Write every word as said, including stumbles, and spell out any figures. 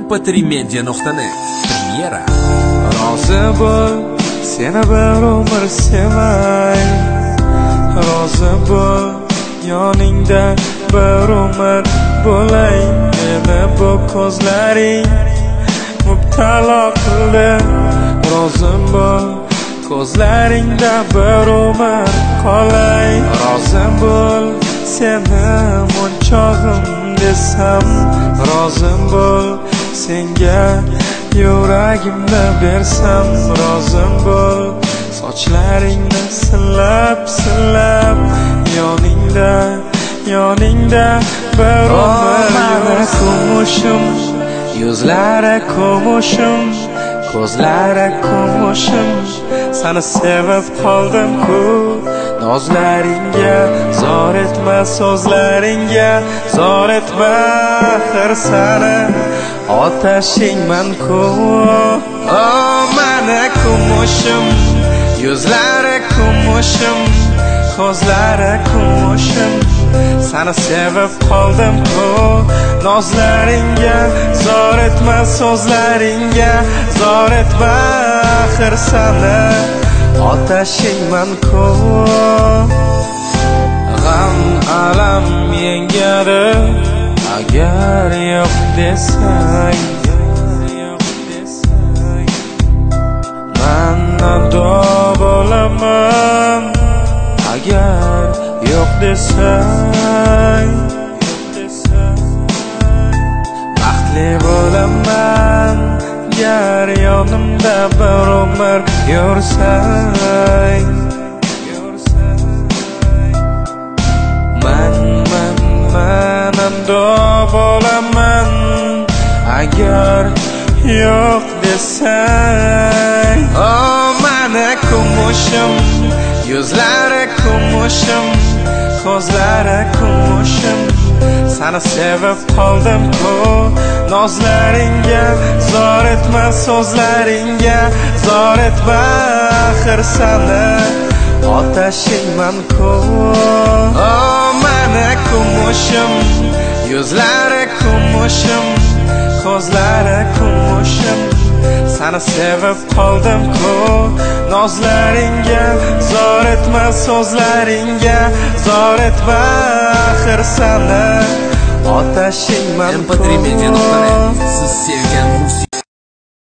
em p tri media nuqta net Premyera. Rozi bo'l, seni bir umr sevay. Rozi bo'l, yoningda bir umr bo'lay. Meni bu ko'zlaring mubtalo qildi. Rozi bo'l, ko'zlaringda bir umr qolay. Rozi bo'l, seni monchog'im desam. Rozi bo'l, senga yuragimni bersam. Rozi bo'l, sochlaringni silab silab yoningda yoningda bir umr kumushim. Yuzlari kumushim, ko'zlari kumushim. Seni sevib qoldim-ku, nozlaringga zor etma, so'zlaringga zor etma. Axir seni otashingman-ku. Oh, meni kumushim, yuzlari kumushim, ko'zlari kumushim. Seni sevib qoldim-ku, nozlaringga zor etma, so'zlaringga zor etma. Axir seni otashingman-ku. G'am alam yengadi agar yo'q desang. Man nado bo'laman agar yo'q desang. Baxtli bo'laman agar yonimda bir umr yursang. Man man manando bo'laman agar yo'q desang. Oh, meni kumushim, yuzlari kumushim, ko'zlari kumushim. Seni sevib qoldim-ku, nozlaringga zor etma, so'zlaringga zor etma. Axir seni otashingman-ku. Oh, meni kumushim, yuzlari kumushim, ko'zlari kumushim. Seni sevib qoldim-ku, nozlaringga zor etma, so'zlaringga zor etma. Axir seni otashingman-ku. em p tri media nuqta net siz sevgan musiqa